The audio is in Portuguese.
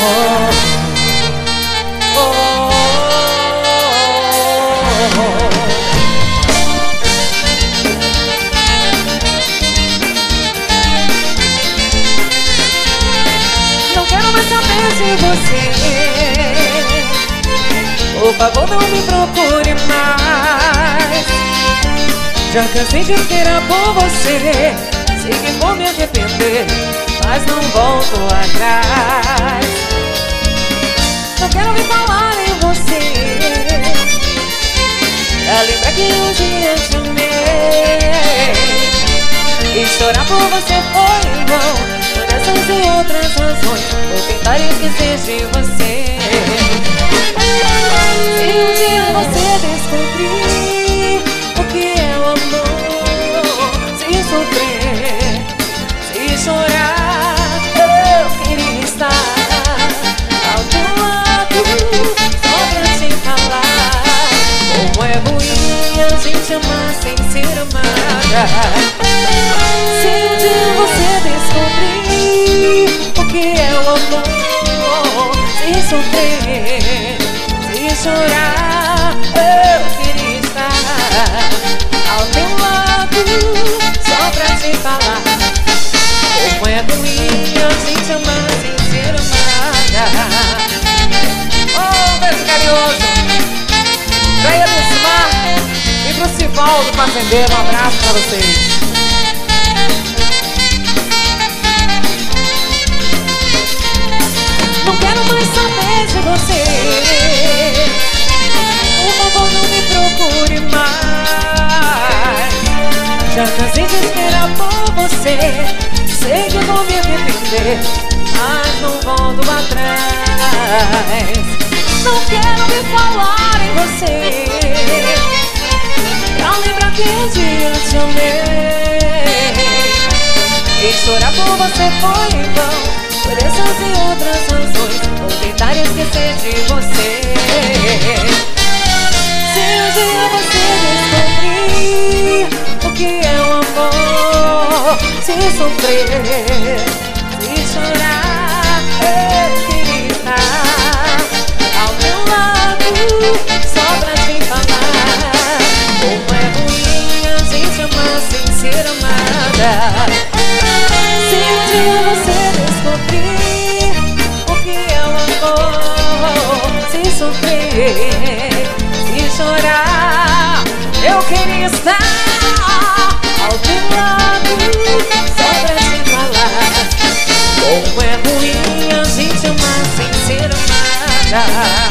Não quero mais saber de você. Por favor, não me procure mais. Já cansei de esperar por você. Sei que vou me arrepender, mas não volto atrás. Não quero me falar em você. Lembra que um dia te amei. E chorar por você foi em vão. Por essas e outras razões, vou tentar esquecer de você. Se um dia você descobrir o que é o amor, se sofrer, se chorar, eu queria estar ao teu lado, só pra te falar como é ruim a gente amar sem ser amada. Se um dia você descobrir o que é o amor, se sofrer, se chorar, eu queria estar ao teu lado, só pra te falar como é ruim a gente amar sem ser amada. Oh, beijo carinhoso pra Elismar e pro Sivaldo Fazendeiro, um abraço pra vocês. Não quero mais saber de você. Por favor, não me procure mais. Já cansei de esperar por você. Sei que vou me arrepender, mas não volto atrás. Não quero me falar em você. Pra lembrar que um dia te amei. E chorar por você foi em vão. Por essas e outras razões, vou tentar esquecer de você. Se um dia você descobrir o que é o amor, se sofrer, se chorar, eu queria estar ao meu lado, só pra te falar como é ruim a gente amar sem ser amada. Se um dia você descobrir o que é o amor, se sofrer, se chorar, eu queria estar ao teu lado, só pra te falar como é ruim a gente amar sem ser amada.